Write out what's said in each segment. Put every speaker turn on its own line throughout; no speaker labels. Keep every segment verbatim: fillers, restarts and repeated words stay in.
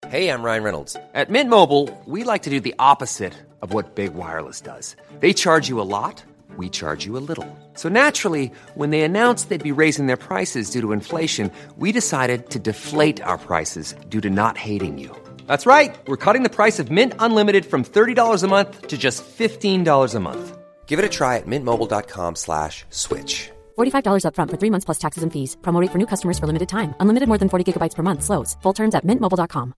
Hey, I'm Ryan Reynolds. At Mint Mobile, we like to do the opposite of what Big Wireless does. They charge you a lot, we charge you a little. So naturally, when they announced they'd be raising their prices due to inflation, we decided to deflate our prices due to not hating you. That's right. We're cutting the price of Mint Unlimited from thirty dollars a month to just fifteen dollars a month. Give it a try at mintmobile.com slash switch.
forty-five dollars up front for three months plus taxes and fees. Promo rate for new customers for limited time. Unlimited more than forty gigabytes per month. Slows full terms at mint mobile dot com.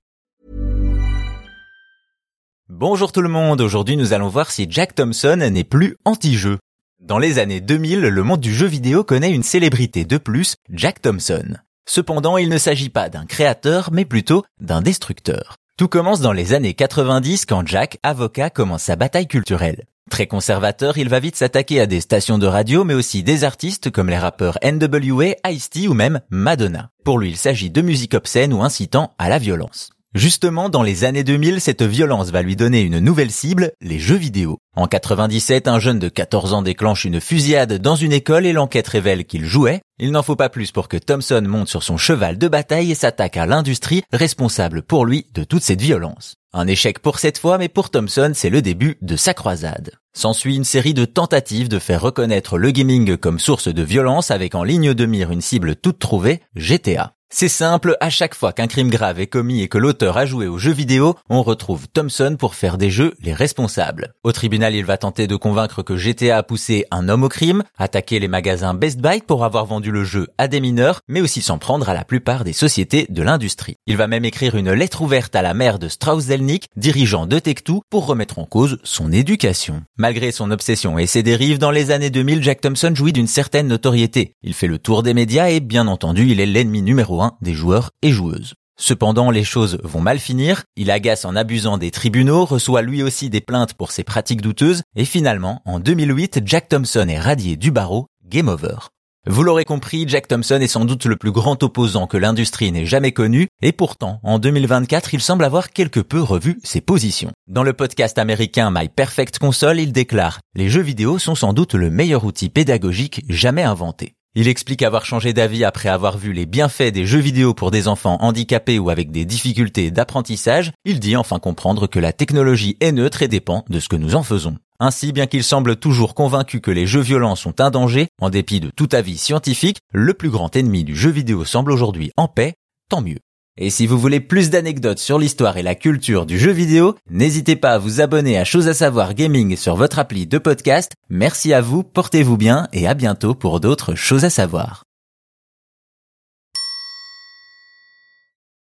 Bonjour tout le monde, aujourd'hui nous allons voir si Jack Thompson n'est plus anti-jeu. Dans les années deux mille, le monde du jeu vidéo connaît une célébrité de plus, Jack Thompson. Cependant, il ne s'agit pas d'un créateur, mais plutôt d'un destructeur. Tout commence dans les années quatre-vingt-dix quand Jack, avocat, commence sa bataille culturelle. Très conservateur, il va vite s'attaquer à des stations de radio, mais aussi des artistes comme les rappeurs N W A, Ice-T ou même Madonna. Pour lui, il s'agit de musique obscène ou incitant à la violence. Justement, dans les années deux mille, cette violence va lui donner une nouvelle cible, les jeux vidéo. En quatre-vingt-dix-sept, un jeune de quatorze ans déclenche une fusillade dans une école et l'enquête révèle qu'il jouait. Il n'en faut pas plus pour que Thompson monte sur son cheval de bataille et s'attaque à l'industrie responsable pour lui de toute cette violence. Un échec pour cette fois, mais pour Thompson, c'est le début de sa croisade. S'ensuit une série de tentatives de faire reconnaître le gaming comme source de violence avec en ligne de mire une cible toute trouvée, G T A. C'est simple, à chaque fois qu'un crime grave est commis et que l'auteur a joué aux jeux vidéo, on retrouve Thompson pour faire des jeux les responsables. Au tribunal, il va tenter de convaincre que G T A a poussé un homme au crime, attaquer les magasins Best Buy pour avoir vendu le jeu à des mineurs, mais aussi s'en prendre à la plupart des sociétés de l'industrie. Il va même écrire une lettre ouverte à la mère de Strauss-Zelnick, dirigeant de Take-Two, pour remettre en cause son éducation. Malgré son obsession et ses dérives, dans les années deux mille, Jack Thompson jouit d'une certaine notoriété. Il fait le tour des médias et, bien entendu, il est l'ennemi numéro des joueurs et joueuses. Cependant, les choses vont mal finir, il agace en abusant des tribunaux, reçoit lui aussi des plaintes pour ses pratiques douteuses, et finalement, en deux mille huit, Jack Thompson est radié du barreau, game over. Vous l'aurez compris, Jack Thompson est sans doute le plus grand opposant que l'industrie n'ait jamais connu, et pourtant, en deux mille vingt-quatre, il semble avoir quelque peu revu ses positions. Dans le podcast américain My Perfect Console, il déclare « Les jeux vidéo sont sans doute le meilleur outil pédagogique jamais inventé ». Il explique avoir changé d'avis après avoir vu les bienfaits des jeux vidéo pour des enfants handicapés ou avec des difficultés d'apprentissage. Il dit enfin comprendre que la technologie est neutre et dépend de ce que nous en faisons. Ainsi, bien qu'il semble toujours convaincu que les jeux violents sont un danger, en dépit de tout avis scientifique, le plus grand ennemi du jeu vidéo semble aujourd'hui en paix, tant mieux. Et si vous voulez plus d'anecdotes sur l'histoire et la culture du jeu vidéo, n'hésitez pas à vous abonner à Choses à savoir Gaming sur votre appli de podcast. Merci à vous, portez-vous bien et à bientôt pour d'autres Choses à savoir.